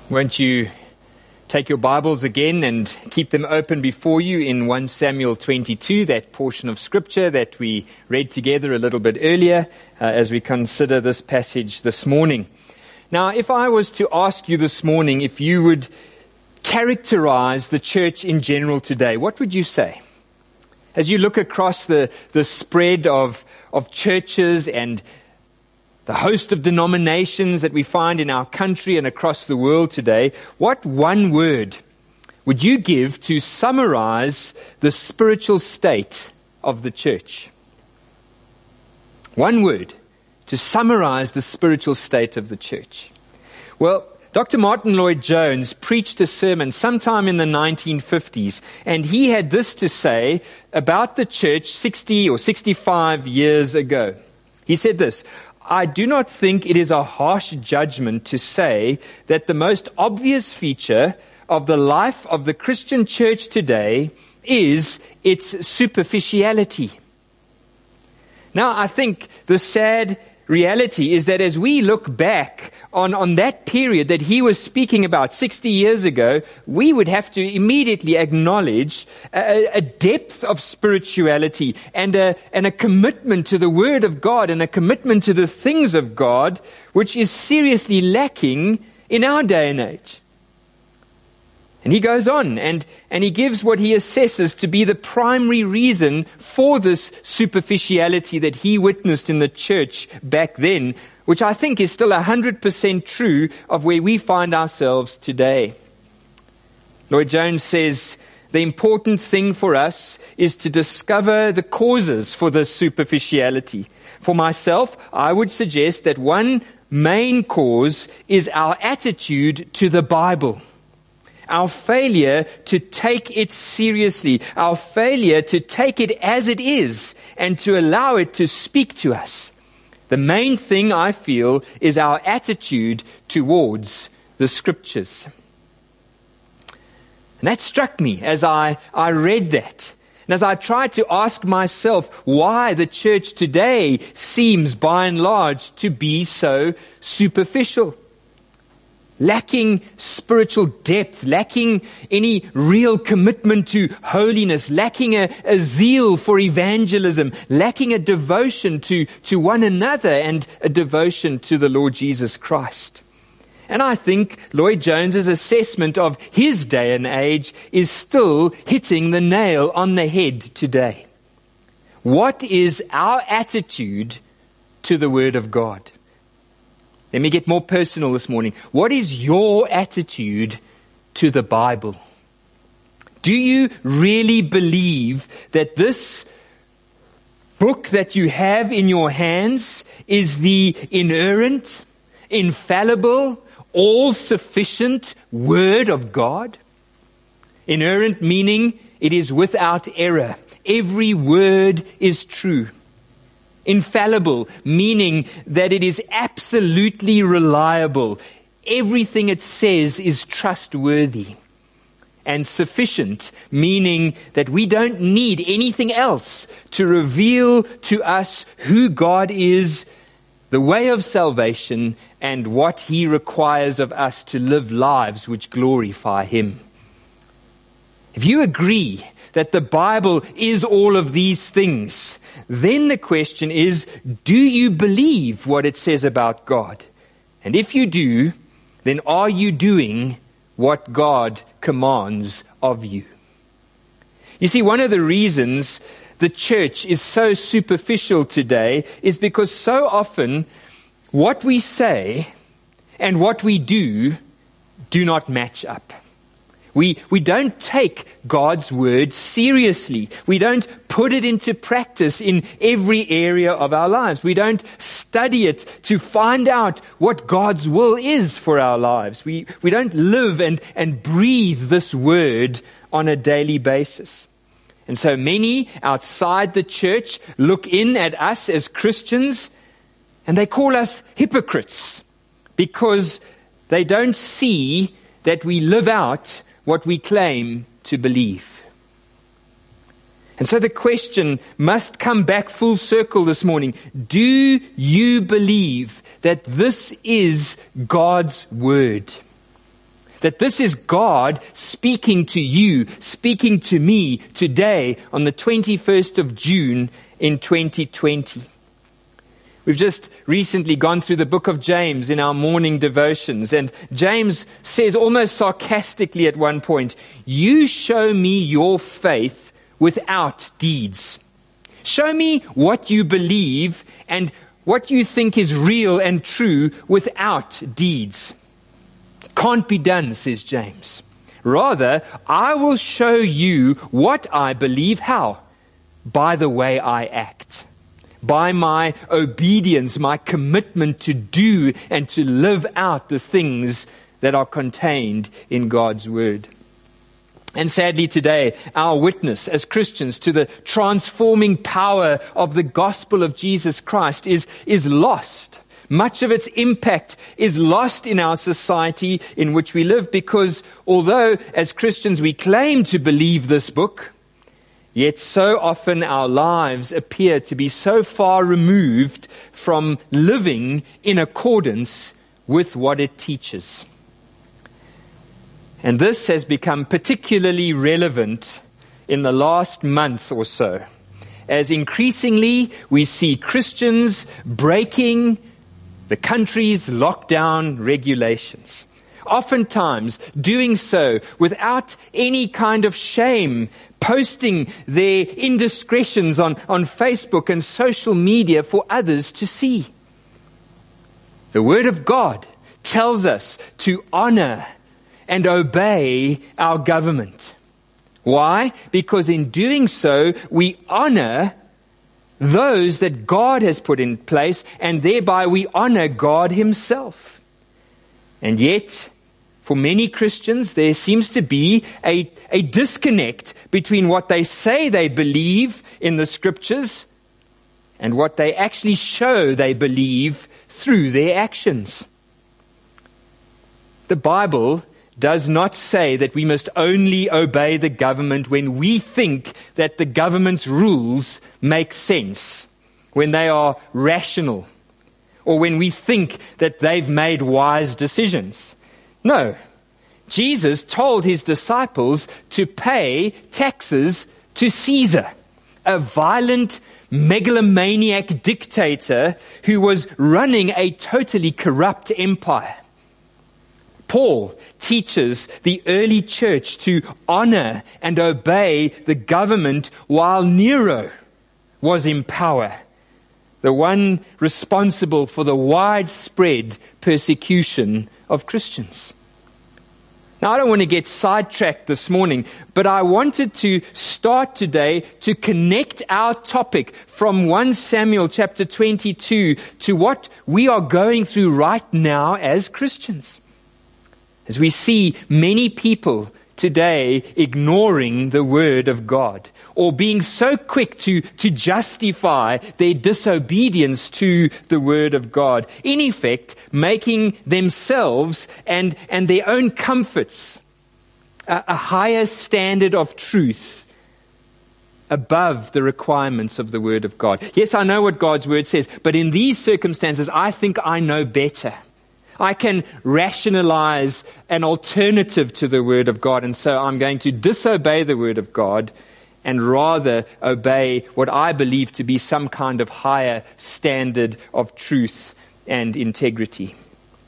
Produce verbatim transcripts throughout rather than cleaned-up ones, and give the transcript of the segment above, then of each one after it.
Won't you take your Bibles again and keep them open before you in First Samuel twenty-two, that portion of Scripture that we read together a little bit earlier uh, as we consider this passage this morning. Now, if I was to ask you this morning if you would characterize the church in general today, what would you say? As you look across the, the spread of, of churches and the host of denominations that we find in our country and across the world today, what one word would you give to summarize the spiritual state of the church? One word to summarize the spiritual state of the church. Well, Doctor Martin Lloyd-Jones preached a sermon sometime in the nineteen fifties, and he had this to say about the church sixty or sixty-five years ago. He said this: I do not think it is a harsh judgment to say that the most obvious feature of the life of the Christian church today is its superficiality. Now, I think the sad reality is that as we look back on, on that period that he was speaking about sixty years ago, we would have to immediately acknowledge a, a depth of spirituality and a, and a commitment to the Word of God and a commitment to the things of God, which is seriously lacking in our day and age. And he goes on and, and he gives what he assesses to be the primary reason for this superficiality that he witnessed in the church back then, which I think is still one hundred percent true of where we find ourselves today. Lloyd-Jones says, the important thing for us is to discover the causes for this superficiality. For myself, I would suggest that one main cause is our attitude to the Bible. Our failure to take it seriously, our failure to take it as it is and to allow it to speak to us. The main thing I feel is our attitude towards the Scriptures. And that struck me as I, I read that. And as I tried to ask myself why the church today seems by and large to be so superficial. Lacking spiritual depth, lacking any real commitment to holiness, lacking a, a zeal for evangelism, lacking a devotion to, to one another and a devotion to the Lord Jesus Christ. And I think Lloyd-Jones's assessment of his day and age is still hitting the nail on the head today. What is our attitude to the Word of God? Let me get more personal this morning. What is your attitude to the Bible? Do you really believe that this book that you have in your hands is the inerrant, infallible, all-sufficient Word of God? Inerrant meaning it is without error. Every word is true. Infallible, meaning that it is absolutely reliable. Everything it says is trustworthy. And sufficient, meaning that we don't need anything else to reveal to us who God is, the way of salvation, and what He requires of us to live lives which glorify Him. If you agree that the Bible is all of these things, then the question is, do you believe what it says about God? And if you do, then are you doing what God commands of you? You see, one of the reasons the church is so superficial today is because so often what we say and what we do do not match up. We, we don't take God's Word seriously. We don't put it into practice in every area of our lives. We don't study it to find out what God's will is for our lives. We, we don't live and, and breathe this Word on a daily basis. And so many outside the church look in at us as Christians and they call us hypocrites because they don't see that we live out what we claim to believe. And so the question must come back full circle this morning. Do you believe that this is God's Word? that this is God speaking to you, speaking to me today on the twenty-first of June in twenty twenty. We've just recently gone through the book of James in our morning devotions, and James says almost sarcastically at one point, "You show me your faith without deeds. Show me what you believe and what you think is real and true without deeds." Can't be done, says James. Rather, I will show you what I believe. How? By the way I act. By my obedience, my commitment to do and to live out the things that are contained in God's word. And sadly today, our witness as Christians to the transforming power of the gospel of Jesus Christ is, is lost. Much of its impact is lost in our society in which we live, because although as Christians we claim to believe this book, yet so often our lives appear to be so far removed from living in accordance with what it teaches. And this has become particularly relevant in the last month or so, as increasingly we see Christians breaking the country's lockdown regulations. Oftentimes doing so without any kind of shame, posting their indiscretions on, on Facebook and social media for others to see. The Word of God tells us to honor and obey our government. Why? Because in doing so, we honor those that God has put in place, and thereby we honor God Himself. And yet, for many Christians, there seems to be a, a disconnect between what they say they believe in the Scriptures and what they actually show they believe through their actions. The Bible does not say that we must only obey the government when we think that the government's rules make sense, when they are rational, or when we think that they've made wise decisions. No, Jesus told His disciples to pay taxes to Caesar, a violent, megalomaniac dictator who was running a totally corrupt empire. Paul teaches the early church to honor and obey the government while Nero was in power, the one responsible for the widespread persecution of Christians. Now, I don't want to get sidetracked this morning, but I wanted to start today to connect our topic from First Samuel chapter twenty-two to what we are going through right now as Christians. As we see many people today ignoring the Word of God, or being so quick to, to justify their disobedience to the Word of God, in effect making themselves and, and their own comforts a, a higher standard of truth above the requirements of the Word of God. Yes, I know what God's Word says, but in these circumstances, I think I know better. I can rationalize an alternative to the Word of God, and so I'm going to disobey the Word of God and rather obey what I believe to be some kind of higher standard of truth and integrity.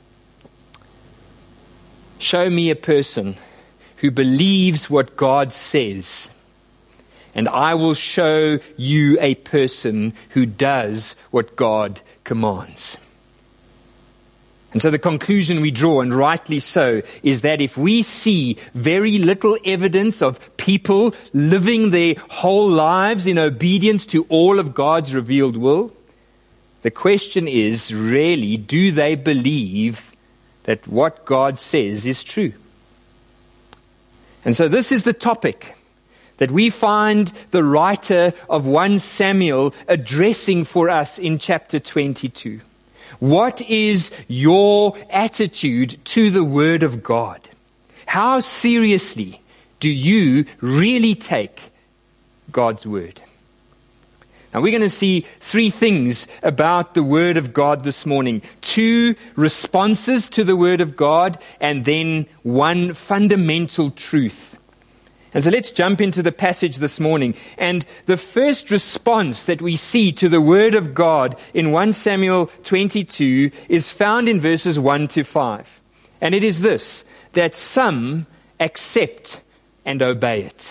Show me a person who believes what God says, and I will show you a person who does what God commands. And so the conclusion we draw, and rightly so, is that if we see very little evidence of people living their whole lives in obedience to all of God's revealed will, the question is really, do they believe that what God says is true? And so this is the topic that we find the writer of First Samuel addressing for us in chapter twenty-two. What is your attitude to the Word of God? How seriously do you really take God's Word? Now we're going to see three things about the Word of God this morning. Two responses to the Word of God, and then one fundamental truth. And so let's jump into the passage this morning. And the first response that we see to the Word of God in First Samuel twenty-two is found in verses one to five. And it is this, that some accept and obey it.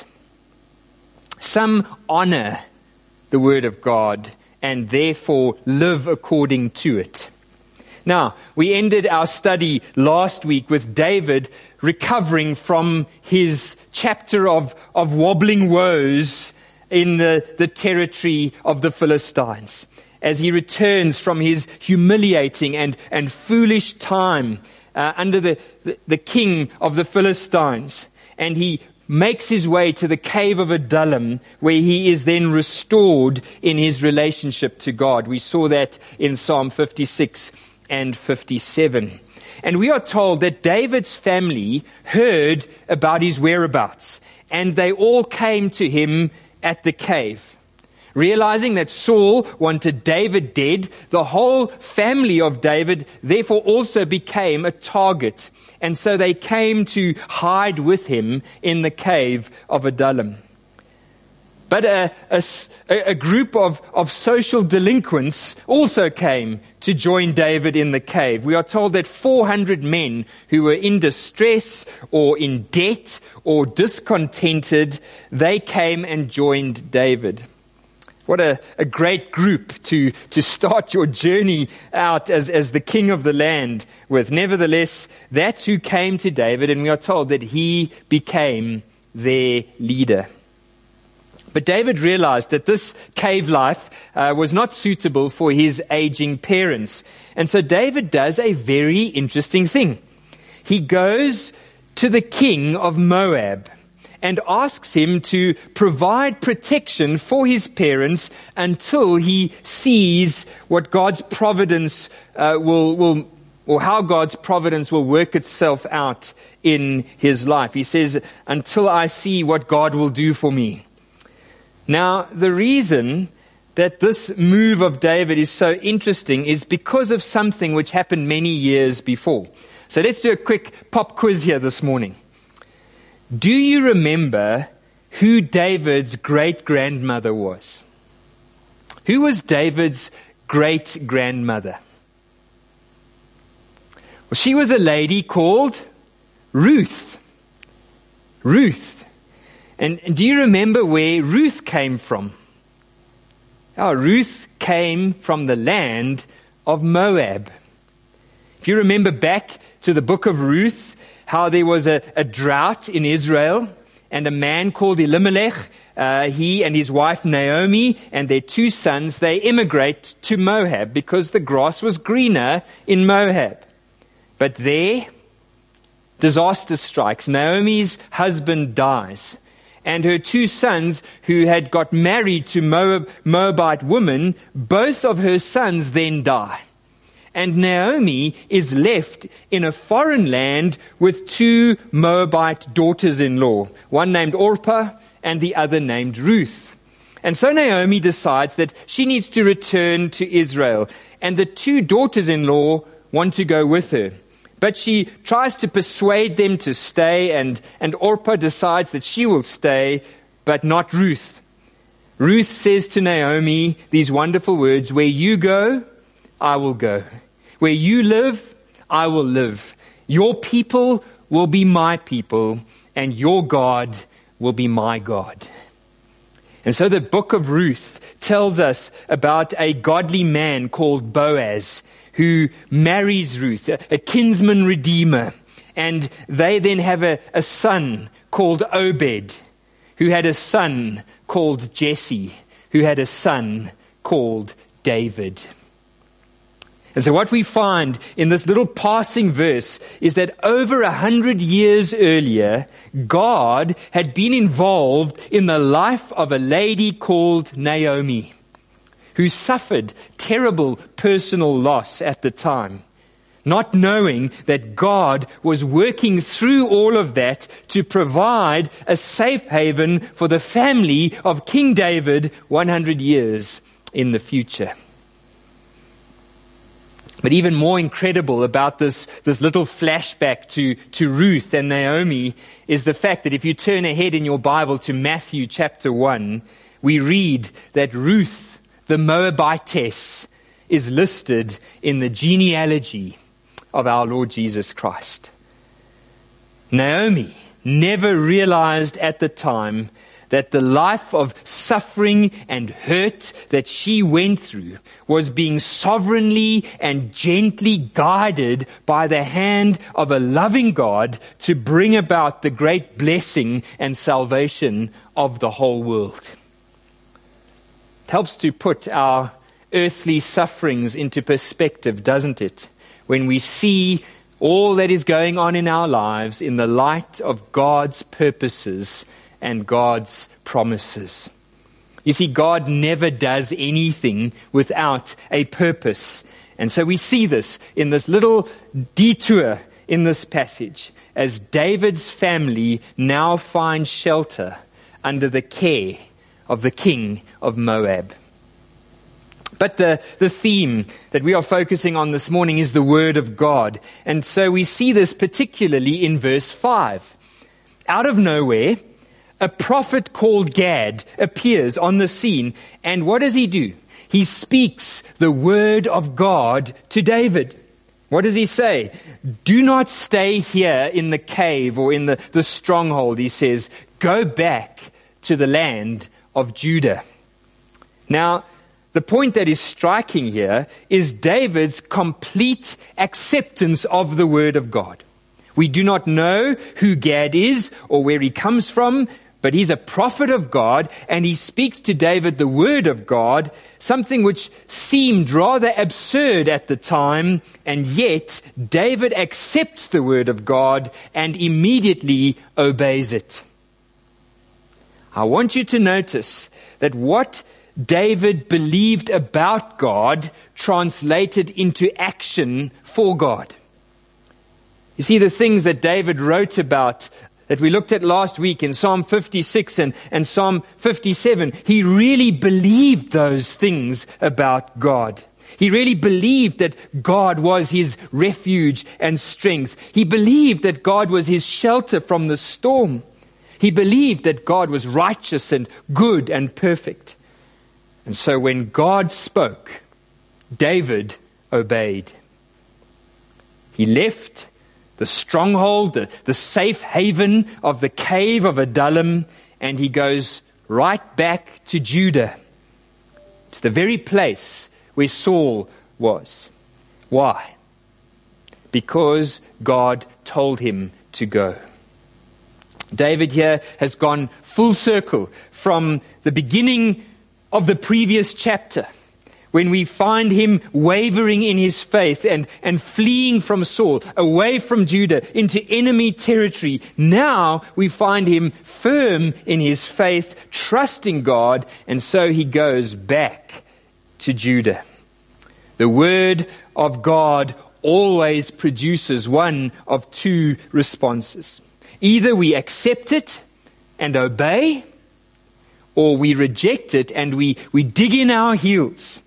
Some honor the Word of God and therefore live according to it. Now, we ended our study last week with David recovering from his chapter of, of wobbling woes in the, the territory of the Philistines, as he returns from his humiliating and, and foolish time uh, under the, the, the king of the Philistines. And he makes his way to the cave of Adullam, where he is then restored in his relationship to God. We saw that in Psalm fifty-six and fifty-seven. And we are told that David's family heard about his whereabouts, and they all came to him at the cave. Realizing that Saul wanted David dead, the whole family of David therefore also became a target. And so they came to hide with him in the cave of Adullam. But a, a, a group of, of social delinquents also came to join David in the cave. We are told that four hundred men who were in distress or in debt or discontented, they came and joined David. What a, a great group to, to start your journey out as, as the king of the land with. Nevertheless, that's who came to David, and we are told that he became their leader. But David realized that this cave life uh, was not suitable for his aging parents. And so David does a very interesting thing. He goes to the king of Moab and asks him to provide protection for his parents until he sees what God's providence uh, will, will, or how God's providence will work itself out in his life. He says, until I see what God will do for me. Now, the reason that this move of David is so interesting is because of something which happened many years before. So let's do a quick pop quiz here this morning. Do you remember who David's great-grandmother was? Who was David's great-grandmother? Well, she was a lady called Ruth. Ruth. And, and do you remember where Ruth came from? Oh, Ruth came from the land of Moab. If you remember back to the book of Ruth, how there was a, a drought in Israel, and a man called Elimelech, uh, he and his wife Naomi and their two sons, they immigrate to Moab because the grass was greener in Moab. But there, disaster strikes. Naomi's husband dies, and her two sons, who had got married to Moab, Moabite women, both of her sons then die. And Naomi is left in a foreign land with two Moabite daughters-in-law, one named Orpah and the other named Ruth. And so Naomi decides that she needs to return to Israel, and the two daughters-in-law want to go with her. But she tries to persuade them to stay, and, and Orpah decides that she will stay, but not Ruth. Ruth says to Naomi these wonderful words, "Where you go, I will go. Where you live, I will live. Your people will be my people, and your God will be my God." And so the book of Ruth tells us about a godly man called Boaz who marries Ruth, a, a kinsman redeemer. And they then have a, a son called Obed, who had a son called Jesse, who had a son called David. And so what we find in this little passing verse is that over a hundred years earlier, God had been involved in the life of a lady called Naomi, who suffered terrible personal loss at the time, not knowing that God was working through all of that to provide a safe haven for the family of King David one hundred years in the future. But even more incredible about this, this little flashback to, to Ruth and Naomi is the fact that if you turn ahead in your Bible to Matthew chapter one, we read that Ruth, the Moabitess, is listed in the genealogy of our Lord Jesus Christ. Naomi never realized at the time that the life of suffering and hurt that she went through was being sovereignly and gently guided by the hand of a loving God to bring about the great blessing and salvation of the whole world. It helps to put our earthly sufferings into perspective, doesn't it? When we see all that is going on in our lives in the light of God's purposes and God's promises. You see, God never does anything without a purpose. And so we see this in this little detour in this passage, as David's family now finds shelter under the care of the king of Moab. But the, the theme that we are focusing on this morning is the Word of God. And so we see this particularly in verse five. Out of nowhere, a prophet called Gad appears on the scene, and what does he do? He speaks the word of God to David. What does he say? Do not stay here in the cave or in the, the stronghold, he says. Go back to the land of Judah. Now, the point that is striking here is David's complete acceptance of the word of God. We do not know who Gad is or where he comes from, but he's a prophet of God, and he speaks to David the word of God, something which seemed rather absurd at the time, and yet David accepts the word of God and immediately obeys it. I want you to notice that what David believed about God translated into action for God. You see, the things that David wrote about that we looked at last week in Psalm fifty-six and, and Psalm fifty-seven, he really believed those things about God. He really believed that God was his refuge and strength. He believed that God was his shelter from the storm. He believed that God was righteous and good and perfect. And so when God spoke, David obeyed. He left the stronghold, the, the safe haven of the cave of Adullam, and he goes right back to Judah, to the very place where Saul was. Why? Because God told him to go. David here has gone full circle from the beginning of the previous chapter, when we find him wavering in his faith and, and fleeing from Saul, away from Judah, into enemy territory. Now we find him firm in his faith, trusting God, and so he goes back to Judah. The word of God always produces one of two responses. Either we accept it and obey, or we reject it and we, we dig in our heels.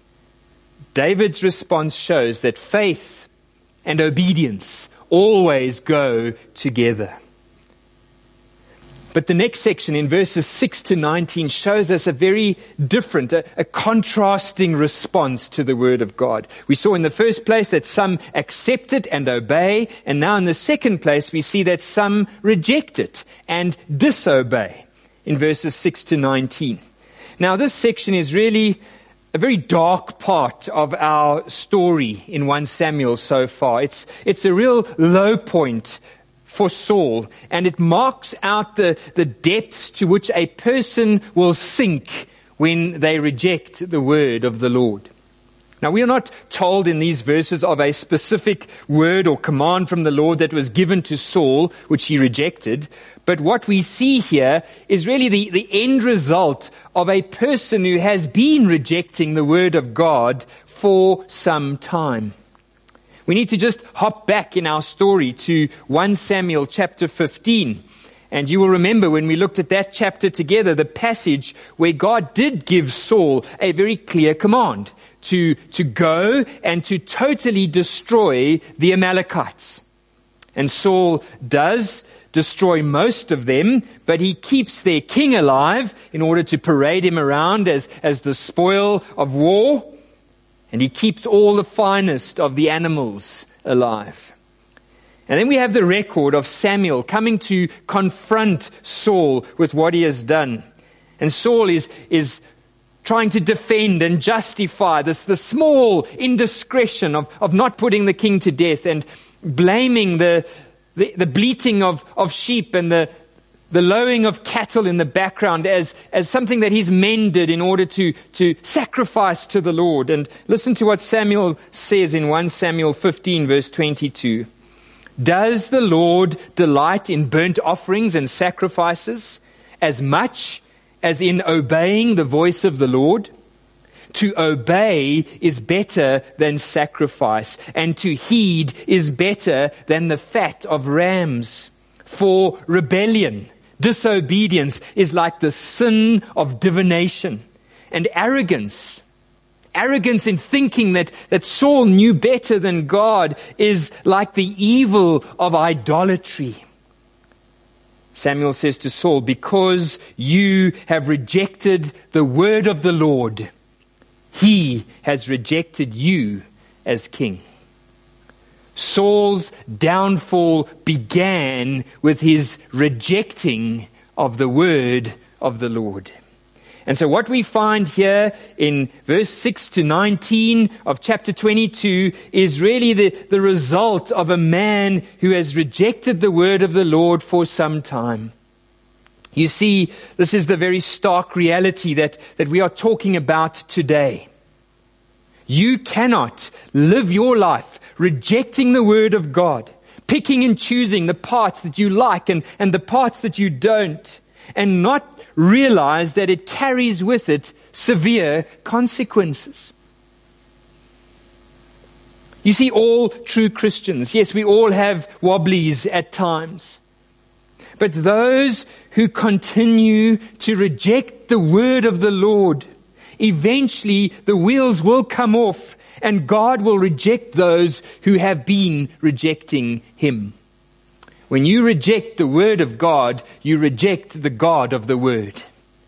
David's response shows that faith and obedience always go together. But the next section in verses six to nineteen shows us a very different, a, a contrasting response to the word of God. We saw in the first place that some accept it and obey, and now in the second place we see that some reject it and disobey in verses six to nineteen. Now this section is really a very dark part of our story in First Samuel so far. It's, it's a real low point for Saul, and it marks out the, the depths to which a person will sink when they reject the word of the Lord. Now, we are not told in these verses of a specific word or command from the Lord that was given to Saul, which he rejected. But what we see here is really the, the end result of a person who has been rejecting the word of God for some time. We need to just hop back in our story to First Samuel chapter fifteen. And you will remember when we looked at that chapter together, the passage where God did give Saul a very clear command to, to go and to totally destroy the Amalekites. And Saul does destroy most of them, but he keeps their king alive in order to parade him around as, as the spoil of war. And he keeps all the finest of the animals alive. And then we have the record of Samuel coming to confront Saul with what he has done. And Saul is, is trying to defend and justify this, the small indiscretion of, of not putting the king to death, and blaming the, the, the bleating of, of sheep and the, the lowing of cattle in the background as, as something that he's mended in order to, to sacrifice to the Lord. And listen to what Samuel says in First Samuel fifteen, verse twenty-two. Does the Lord delight in burnt offerings and sacrifices as much as in obeying the voice of the Lord? To obey is better than sacrifice, and to heed is better than the fat of rams. For rebellion, disobedience, is like the sin of divination, and arrogance, arrogance in thinking that, that Saul knew better than God, is like the evil of idolatry. Samuel says to Saul, because you have rejected the word of the Lord, he has rejected you as king. Saul's downfall began with his rejecting of the word of the Lord. And so what we find here in verse six to nineteen of chapter twenty-two is really the, the result of a man who has rejected the word of the Lord for some time. You see, this is the very stark reality that, that we are talking about today. You cannot live your life rejecting the word of God, picking and choosing the parts that you like and, and the parts that you don't, and not realize that it carries with it severe consequences. You see, all true Christians, yes, we all have wobblies at times. But those who continue to reject the word of the Lord, eventually the wheels will come off and God will reject those who have been rejecting him. When you reject the word of God, you reject the God of the word.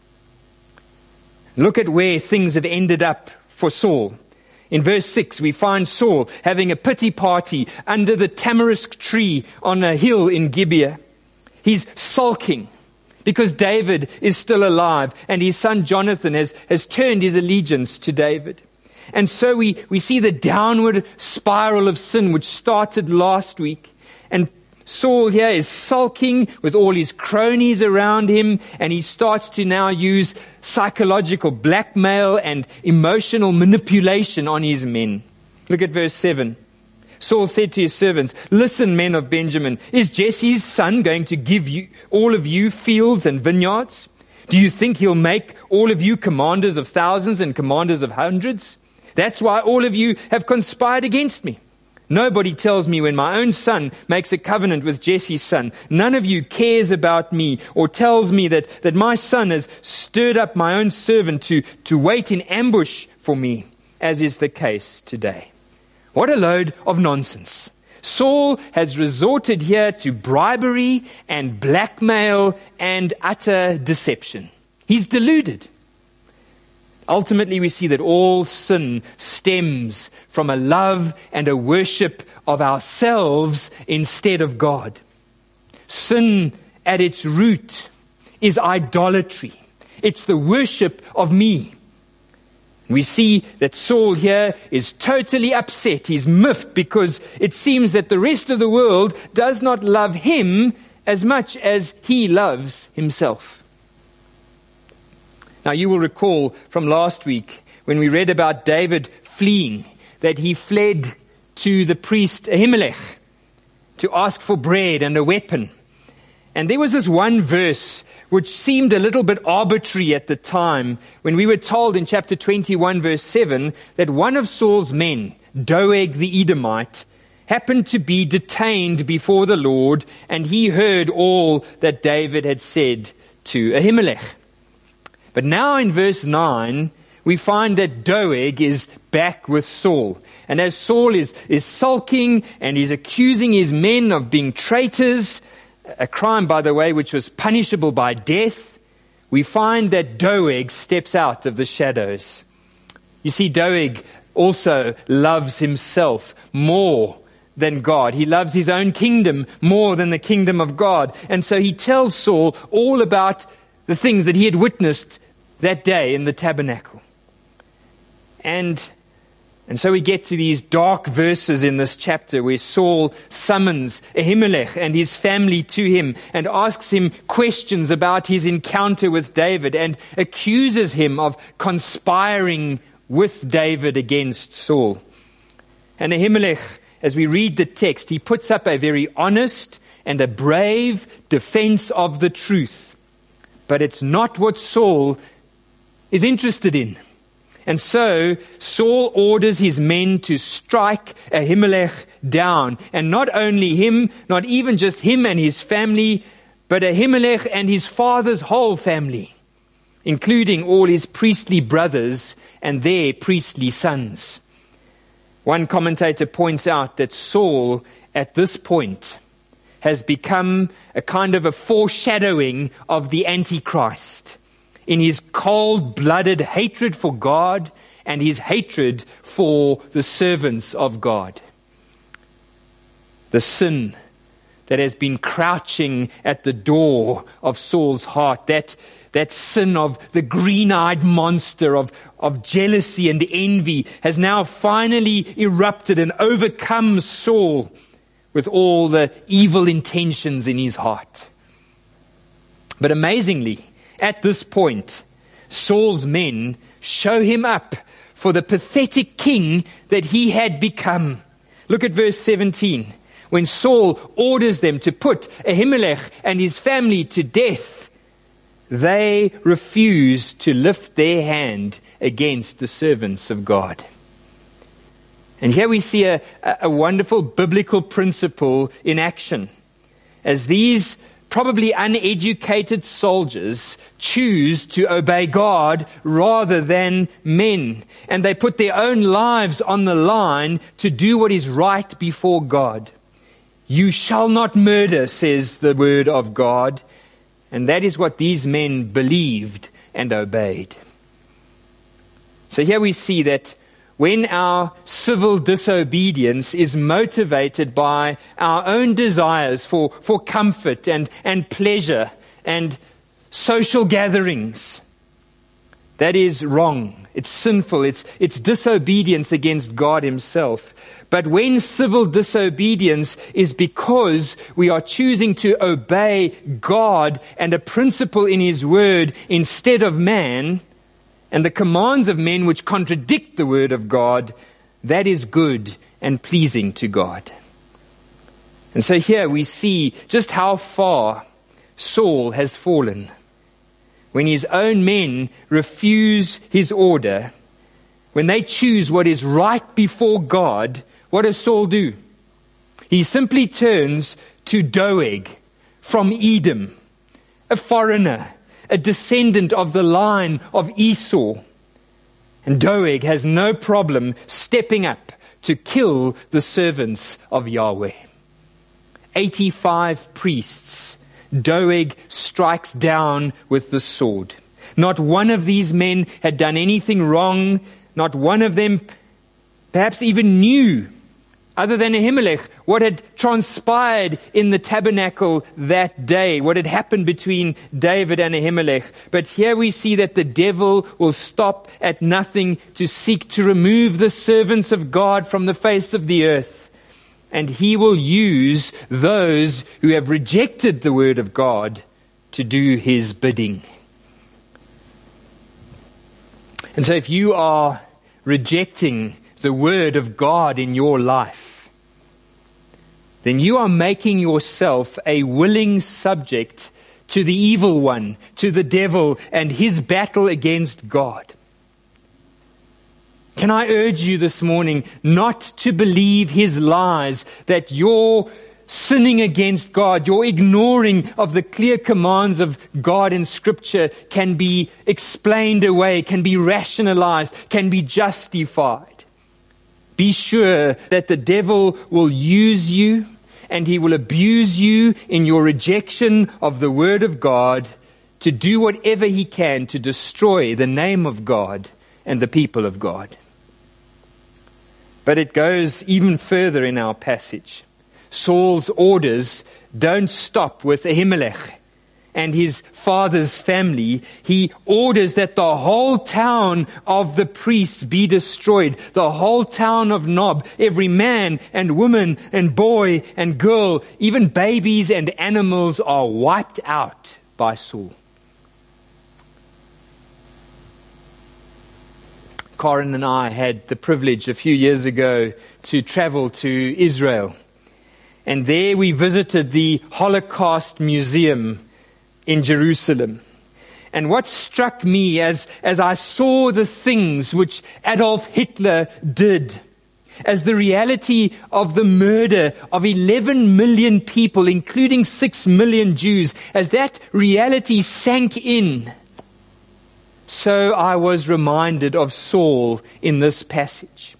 Look at where things have ended up for Saul. In verse six, we find Saul having a pity party under the tamarisk tree on a hill in Gibeah. He's sulking because David is still alive and his son Jonathan has, has turned his allegiance to David. And so we, we see the downward spiral of sin which started last week. And Saul here is sulking with all his cronies around him, and he starts to now use psychological blackmail and emotional manipulation on his men. Look at verse seven. Saul said to his servants, "Listen, men of Benjamin, is Jesse's son going to give you, all of you, fields and vineyards? Do you think he'll make all of you commanders of thousands and commanders of hundreds? That's why all of you have conspired against me. Nobody tells me when my own son makes a covenant with Jesse's son. None of you cares about me or tells me that, that my son has stirred up my own servant to, to wait in ambush for me, as is the case today." What a load of nonsense. Saul has resorted here to bribery and blackmail and utter deception. He's deluded. Ultimately, we see that all sin stems from a love and a worship of ourselves instead of God. Sin at its root is idolatry. It's the worship of me. We see that Saul here is totally upset. He's miffed because it seems that the rest of the world does not love him as much as he loves himself. Now, you will recall from last week when we read about David fleeing, that he fled to the priest Ahimelech to ask for bread and a weapon. And there was this one verse which seemed a little bit arbitrary at the time when we were told in chapter twenty-one verse seven that one of Saul's men, Doeg the Edomite, happened to be detained before the Lord, and he heard all that David had said to Ahimelech. But now in verse nine, we find that Doeg is back with Saul. And as Saul is, is sulking and he's accusing his men of being traitors, a crime, by the way, which was punishable by death, we find that Doeg steps out of the shadows. You see, Doeg also loves himself more than God. He loves his own kingdom more than the kingdom of God. And so he tells Saul all about the things that he had witnessed that day in the tabernacle. And, and so we get to these dark verses in this chapter where Saul summons Ahimelech and his family to him and asks him questions about his encounter with David and accuses him of conspiring with David against Saul. And Ahimelech, as we read the text, he puts up a very honest and a brave defense of the truth. But it's not what Saul is interested in. And so Saul orders his men to strike Ahimelech down. And not only him, not even just him and his family, but Ahimelech and his father's whole family, including all his priestly brothers and their priestly sons. One commentator points out that Saul, at this point, has become a kind of a foreshadowing of the Antichrist in his cold-blooded hatred for God and his hatred for the servants of God. The sin that has been crouching at the door of Saul's heart, that, that sin of the green-eyed monster of, of jealousy and envy, has now finally erupted and overcome Saul with all the evil intentions in his heart. But amazingly, at this point, Saul's men show him up for the pathetic king that he had become. Look at verse seventeen. When Saul orders them to put Ahimelech and his family to death, they refuse to lift their hand against the servants of God. And here we see a, a wonderful biblical principle in action. As these probably uneducated soldiers choose to obey God rather than men. And they put their own lives on the line to do what is right before God. You shall not murder, says the word of God. And that is what these men believed and obeyed. So here we see that when our civil disobedience is motivated by our own desires for, for comfort and, and pleasure and social gatherings, that is wrong. It's sinful. It's, it's disobedience against God himself. But when civil disobedience is because we are choosing to obey God and a principle in his word instead of man, and the commands of men which contradict the word of God, that is good and pleasing to God. And so here we see just how far Saul has fallen. When his own men refuse his order, when they choose what is right before God, what does Saul do? He simply turns to Doeg from Edom, a foreigner, a descendant of the line of Esau. And Doeg has no problem stepping up to kill the servants of Yahweh. eighty-five priests, Doeg strikes down with the sword. Not one of these men had done anything wrong. Not one of them perhaps even knew, other than Ahimelech, what had transpired in the tabernacle that day, what had happened between David and Ahimelech. But here we see that the devil will stop at nothing to seek to remove the servants of God from the face of the earth. And he will use those who have rejected the word of God to do his bidding. And so if you are rejecting the word of God in your life, then you are making yourself a willing subject to the evil one, to the devil and his battle against God. Can I urge you this morning not to believe his lies, that your sinning against God, your ignoring of the clear commands of God in Scripture can be explained away, can be rationalized, can be justified. Be sure that the devil will use you and he will abuse you in your rejection of the Word of God to do whatever he can to destroy the name of God and the people of God. But it goes even further in our passage. Saul's orders don't stop with Ahimelech and his father's family. He orders that the whole town of the priests be destroyed. The whole town of Nob, every man and woman and boy and girl, even babies and animals are wiped out by Saul. Corin and I had the privilege a few years ago to travel to Israel. And there we visited the Holocaust Museum in Jerusalem. And what struck me as, as I saw the things which Adolf Hitler did, as the reality of the murder of eleven million people, including six million Jews, as that reality sank in, so I was reminded of Saul in this passage.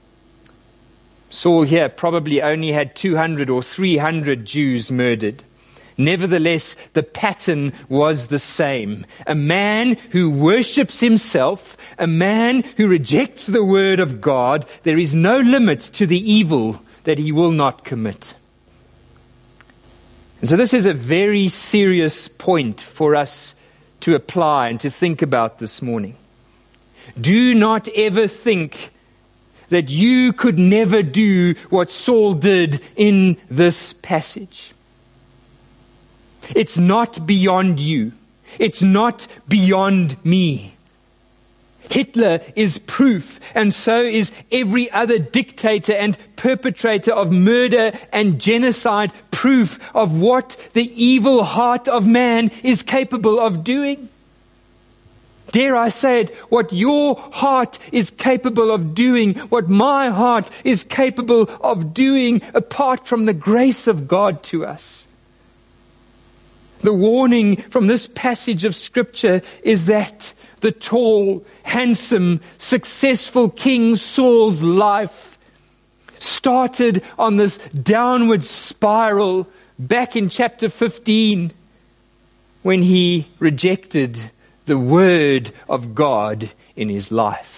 Saul here probably only had two hundred or three hundred Jews murdered. Nevertheless, the pattern was the same. A man who worships himself, a man who rejects the word of God. There is no limit to the evil that he will not commit. And so this is a very serious point for us to apply and to think about this morning. Do not ever think that you could never do what Saul did in this passage. It's not beyond you. It's not beyond me. Hitler is proof, and so is every other dictator and perpetrator of murder and genocide, proof of what the evil heart of man is capable of doing. Dare I say it, what your heart is capable of doing, what my heart is capable of doing apart from the grace of God to us. The warning from this passage of Scripture is that the tall, handsome, successful King Saul's life started on this downward spiral back in chapter fifteen when he rejected the word of God in his life.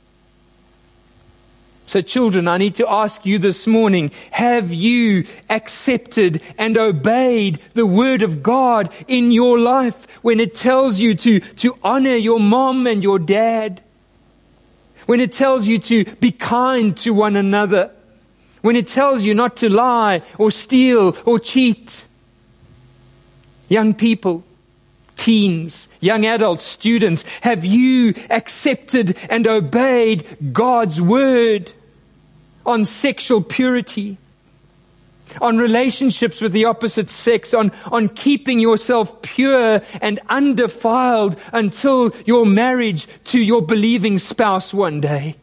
So children, I need to ask you this morning, have you accepted and obeyed the word of God in your life when it tells you to, to honor your mom and your dad? When it tells you to be kind to one another? When it tells you not to lie or steal or cheat? Young people, teens, young adults, students, have you accepted and obeyed God's word on sexual purity, on relationships with the opposite sex, on, on keeping yourself pure and undefiled until your marriage to your believing spouse one day?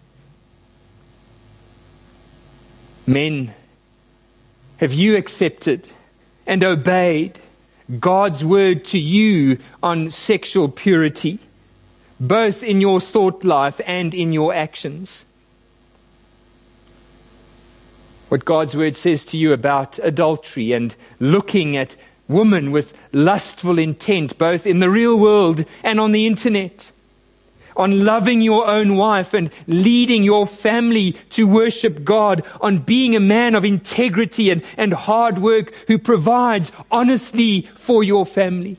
Men, have you accepted and obeyed God's word to you on sexual purity, both in your thought life and in your actions? What God's word says to you about adultery and looking at women with lustful intent, both in the real world and on the internet. On loving your own wife and leading your family to worship God, on being a man of integrity and, and hard work who provides honestly for your family.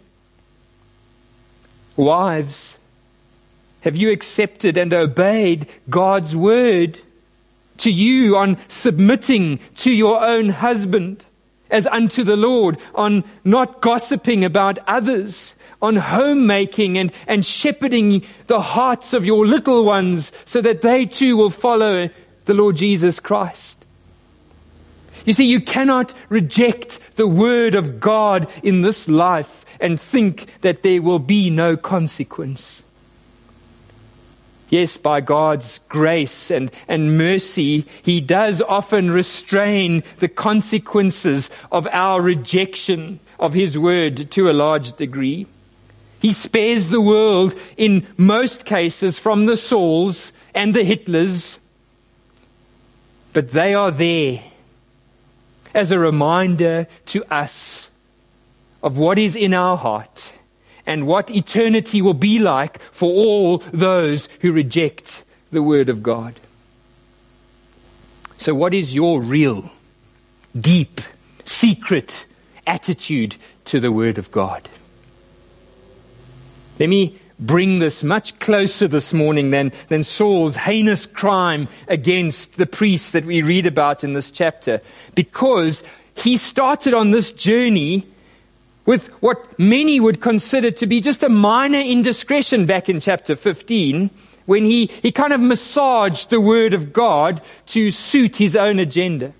Wives, have you accepted and obeyed God's word to you on submitting to your own husband as unto the Lord, on not gossiping about others, on homemaking and, and shepherding the hearts of your little ones so that they too will follow the Lord Jesus Christ? You see, you cannot reject the word of God in this life and think that there will be no consequence. Yes, by God's grace and, and mercy, He does often restrain the consequences of our rejection of His word to a large degree. He spares the world in most cases from the Sauls and the Hitlers, but they are there as a reminder to us of what is in our heart and what eternity will be like for all those who reject the Word of God. So what is your real, deep, secret attitude to the Word of God? Let me bring this much closer this morning than, than Saul's heinous crime against the priests that we read about in this chapter, because he started on this journey with what many would consider to be just a minor indiscretion back in chapter fifteen, when he, he kind of massaged the Word of God to suit his own agenda.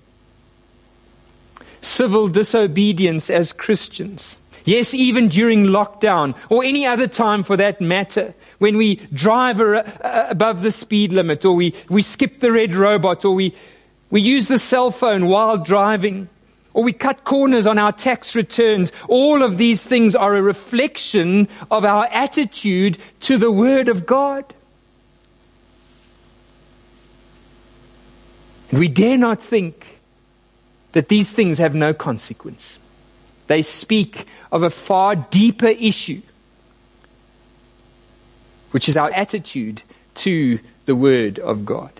Civil disobedience as Christians. Yes, even during lockdown, or any other time for that matter, when we drive a, above the speed limit, or we, we skip the red robot, or we, we use the cell phone while driving, or we cut corners on our tax returns. All of these things are a reflection of our attitude to the Word of God. And we dare not think that these things have no consequence. They speak of a far deeper issue, which is our attitude to the Word of God.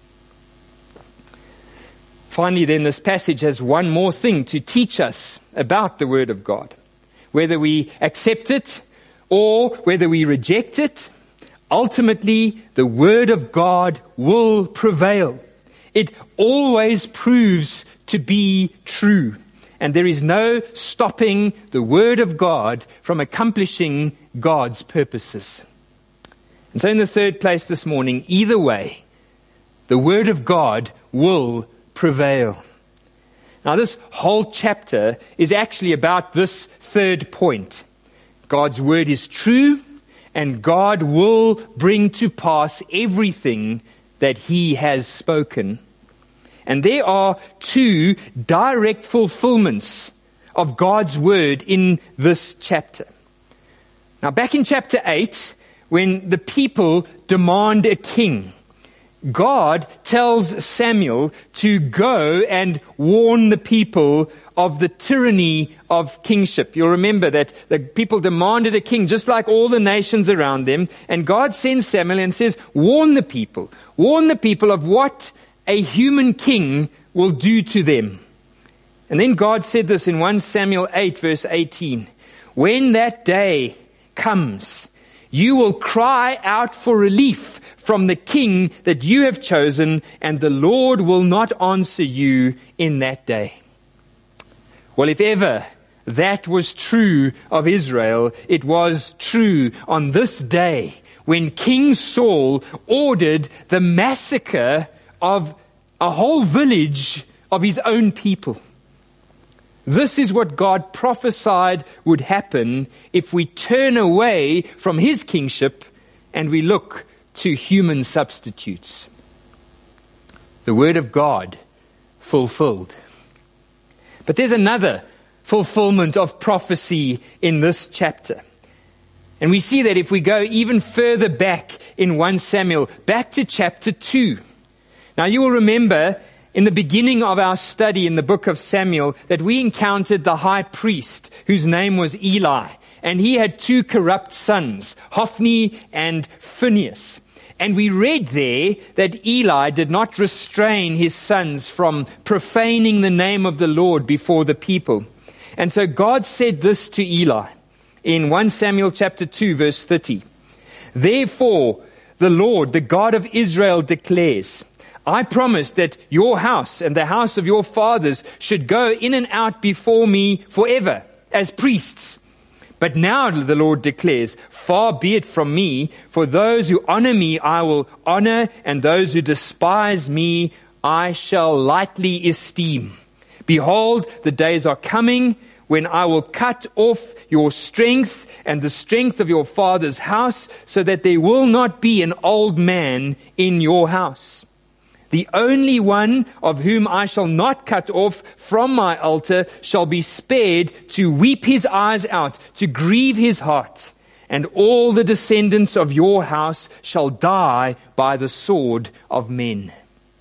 Finally, then, this passage has one more thing to teach us about the Word of God. Whether we accept it or whether we reject it, ultimately the Word of God will prevail. It always proves to be true. And there is no stopping the Word of God from accomplishing God's purposes. And so in the third place this morning, either way, the Word of God will prevail. Now this whole chapter is actually about this third point. God's Word is true, and God will bring to pass everything that He has spoken. And there are two direct fulfillments of God's Word in this chapter. Now, back in chapter eight, when the people demand a king, God tells Samuel to go and warn the people of the tyranny of kingship. You'll remember that the people demanded a king just like all the nations around them. And God sends Samuel and says, warn the people. Warn the people of what a human king will do to them. And then God said this in First Samuel eight verse eighteen. When that day comes, you will cry out for relief from the king that you have chosen, and the Lord will not answer you in that day. Well, if ever that was true of Israel, it was true on this day when King Saul ordered the massacre of a whole village of his own people. This is what God prophesied would happen if we turn away from His kingship and we look to human substitutes. The Word of God fulfilled. But there's another fulfillment of prophecy in this chapter. And we see that if we go even further back in First Samuel, back to chapter two. Now you will remember in the beginning of our study in the book of Samuel that we encountered the high priest whose name was Eli. And he had two corrupt sons, Hophni and Phinehas. And we read there that Eli did not restrain his sons from profaning the name of the Lord before the people. And so God said this to Eli in First Samuel chapter two verse thirty. Therefore the Lord, the God of Israel, declares, I promised that your house and the house of your fathers should go in and out before me forever as priests. But now the Lord declares, far be it from me, for those who honor me I will honor, and those who despise me I shall lightly esteem. Behold, the days are coming when I will cut off your strength and the strength of your father's house, so that there will not be an old man in your house. The only one of whom I shall not cut off from my altar shall be spared to weep his eyes out, to grieve his heart. And all the descendants of your house shall die by the sword of men.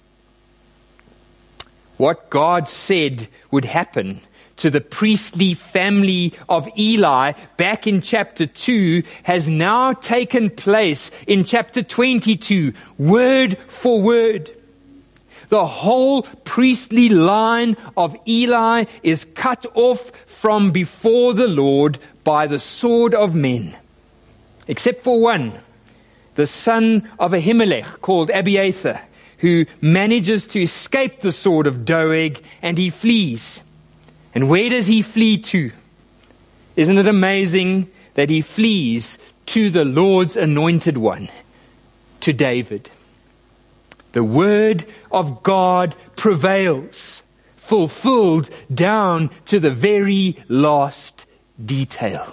What God said would happen to the priestly family of Eli back in chapter two has now taken place in chapter twenty-two, word for word. The whole priestly line of Eli is cut off from before the Lord by the sword of men. Except for one, the son of Ahimelech called Abiathar, who manages to escape the sword of Doeg, and he flees. And where does he flee to? Isn't it amazing that he flees to the Lord's anointed one, to David? The word of God prevails, fulfilled down to the very last detail.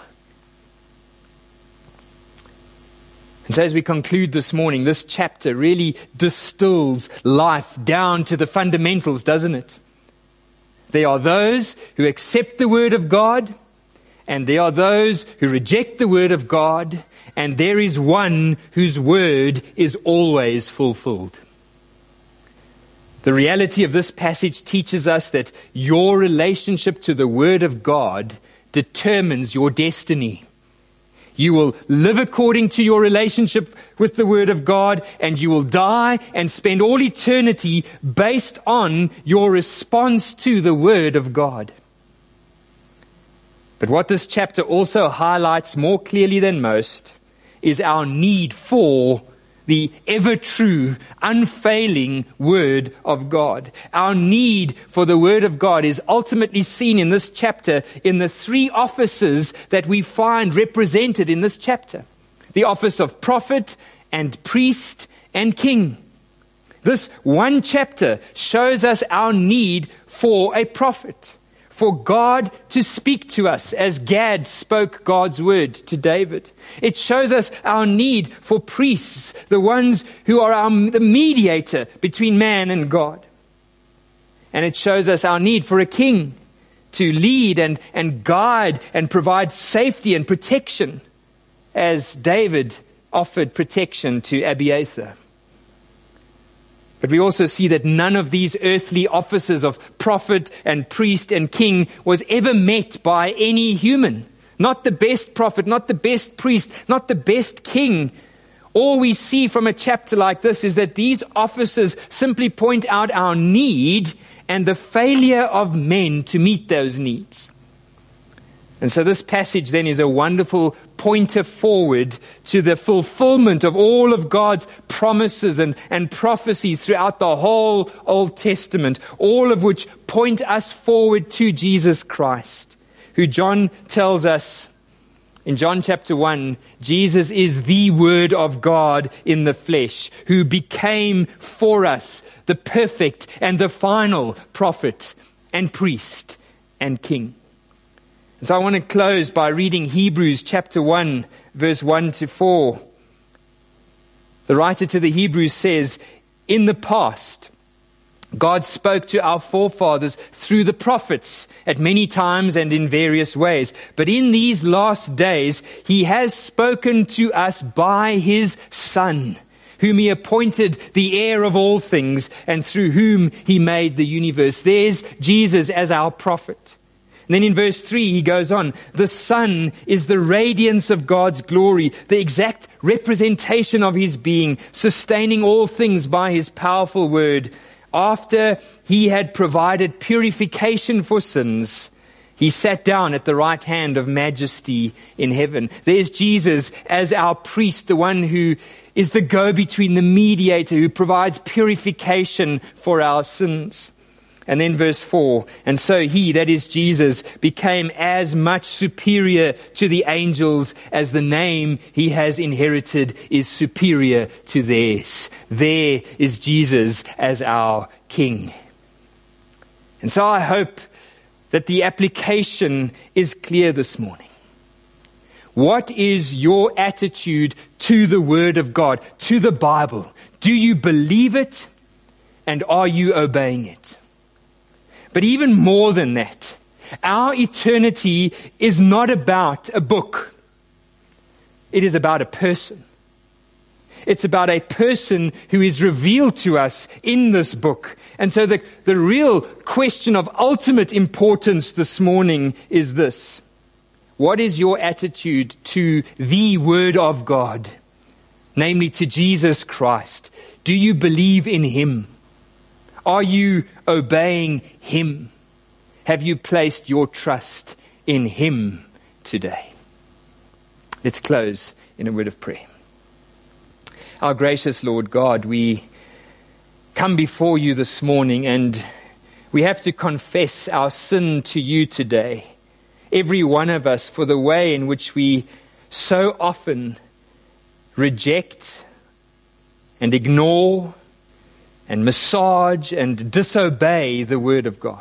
And so as we conclude this morning, this chapter really distills life down to the fundamentals, doesn't it? There are those who accept the word of God, and there are those who reject the word of God, and there is one whose word is always fulfilled. The reality of this passage teaches us that your relationship to the word of God determines your destiny. You will live according to your relationship with the Word of God, and you will die and spend all eternity based on your response to the Word of God. But what this chapter also highlights more clearly than most is our need for the ever-true, unfailing Word of God. Our need for the Word of God is ultimately seen in this chapter in the three offices that we find represented in this chapter. The office of prophet and priest and king. This one chapter shows us our need for a prophet, for God to speak to us as Gad spoke God's word to David. It shows us our need for priests, the ones who are our, the mediator between man and God. And it shows us our need for a king to lead and, and guide and provide safety and protection, as David offered protection to Abiathar. But we also see that none of these earthly offices of prophet and priest and king was ever met by any human. Not the best prophet, not the best priest, not the best king. All we see from a chapter like this is that these offices simply point out our need and the failure of men to meet those needs. And so this passage then is a wonderful pointer forward to the fulfillment of all of God's promises and, and prophecies throughout the whole Old Testament, all of which point us forward to Jesus Christ, who John tells us in John chapter one, Jesus is the Word of God in the flesh, who became for us the perfect and the final prophet and priest and king. So I want to close by reading Hebrews chapter one, verse one to four. The writer to the Hebrews says, in the past, God spoke to our forefathers through the prophets at many times and in various ways. But in these last days, He has spoken to us by His Son, whom He appointed the heir of all things and through whom He made the universe. There's Jesus as our prophet. And then in verse three, he goes on, the Son is the radiance of God's glory, the exact representation of His being, sustaining all things by His powerful word. After He had provided purification for sins, He sat down at the right hand of majesty in heaven. There's Jesus as our priest, the one who is the go-between, the mediator, who provides purification for our sins. And then verse four, and so He, that is Jesus, became as much superior to the angels as the name He has inherited is superior to theirs. There is Jesus as our King. And so I hope that the application is clear this morning. What is your attitude to the Word of God, to the Bible? Do you believe it, and are you obeying it? But even more than that, our eternity is not about a book. It is about a person. It's about a person who is revealed to us in this book. And so the, the real question of ultimate importance this morning is this. What is your attitude to the Word of God, namely to Jesus Christ? Do you believe in Him? Are you obeying Him? Have you placed your trust in Him today? Let's close in a word of prayer. Our gracious Lord God, we come before you this morning and we have to confess our sin to you today. Every one of us, for the way in which we so often reject and ignore and massage and disobey the Word of God.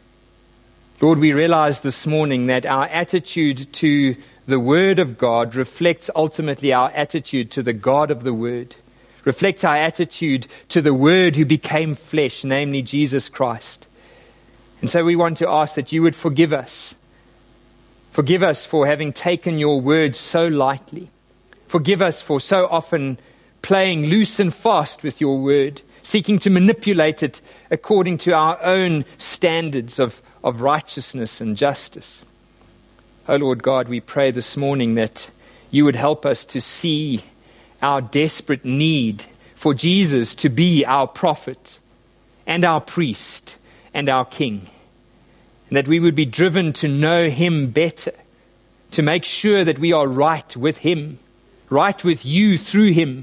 Lord, we realize this morning that our attitude to the Word of God reflects ultimately our attitude to the God of the Word, reflects our attitude to the Word who became flesh, namely Jesus Christ. And so we want to ask that you would forgive us. Forgive us for having taken your Word so lightly. Forgive us for so often playing loose and fast with your Word, seeking to manipulate it according to our own standards of, of righteousness and justice. Oh Lord God, we pray this morning that you would help us to see our desperate need for Jesus to be our prophet and our priest and our king. And that we would be driven to know him better, to make sure that we are right with him, right with you through him.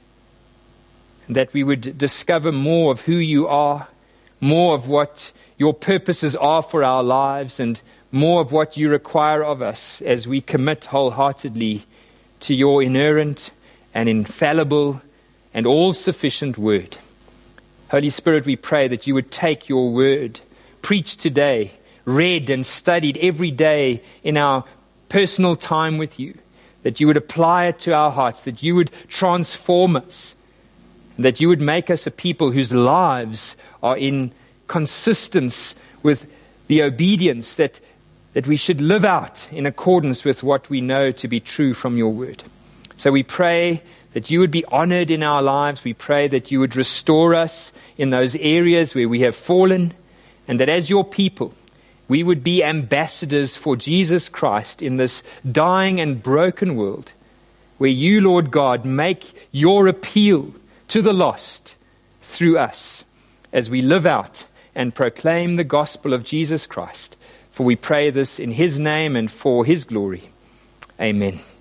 And that we would discover more of who you are, more of what your purposes are for our lives, and more of what you require of us as we commit wholeheartedly to your inerrant and infallible and all-sufficient word. Holy Spirit, we pray that you would take your word, preached today, read and studied every day in our personal time with you, that you would apply it to our hearts, that you would transform us, that you would make us a people whose lives are in consistence with the obedience that that we should live out in accordance with what we know to be true from your word. So we pray that you would be honored in our lives. We pray that you would restore us in those areas where we have fallen, and that as your people, we would be ambassadors for Jesus Christ in this dying and broken world, where you, Lord God, make your appeal to the lost through us as we live out and proclaim the gospel of Jesus Christ. For we pray this in his name and for his glory. Amen.